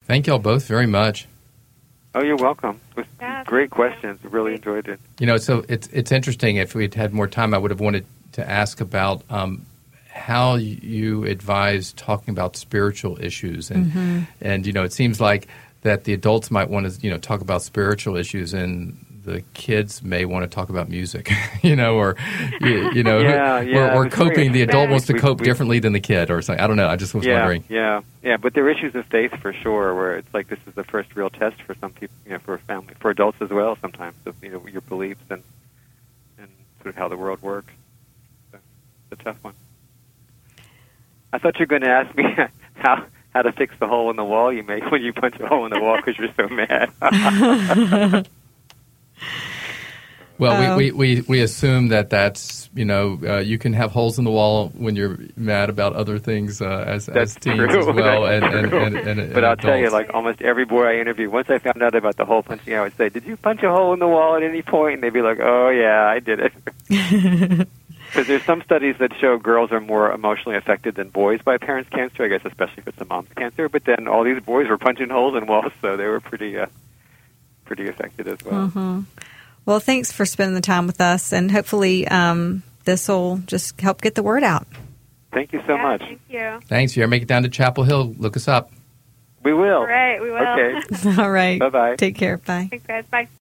Thank y'all both very much. Oh, you're welcome. It was great questions. Really enjoyed it. So it's interesting. If we'd had more time, I would have wanted to ask about how you advise talking about spiritual issues. And, it seems like that the adults might want to, talk about spiritual issues, and the kids may want to talk about music, or coping. The adult wants to cope differently than the kid or something. I don't know. I just was wondering. Yeah. But there are issues of faith for sure, where it's like this is the first real test for some people, for a family, for adults as well. Sometimes, of, your beliefs and sort of how the world works. So it's a tough one. I thought you were going to ask me how to fix the hole in the wall you make when you punch a hole in the wall because you're so mad. Well, we assume that's you can have holes in the wall when you're mad about other things as teens true. as well. But I'll tell you, like almost every boy I interview, once I found out about the hole punching, I would say, "Did you punch a hole in the wall at any point?" And they'd be like, "Oh yeah, I did it." Because there's some studies that show girls are more emotionally affected than boys by parents' cancer. I guess especially if it's a mom's cancer. But then all these boys were punching holes in walls, so they were pretty affected as well. Mm-hmm. Well, thanks for spending the time with us, and hopefully this will just help get the word out. Thank you so much. Thank you. Thanks. If you ever make it down to Chapel Hill, look us up. We will. All right, we will. Okay. All right. Bye-bye. Take care. Bye. Thanks, guys. Bye.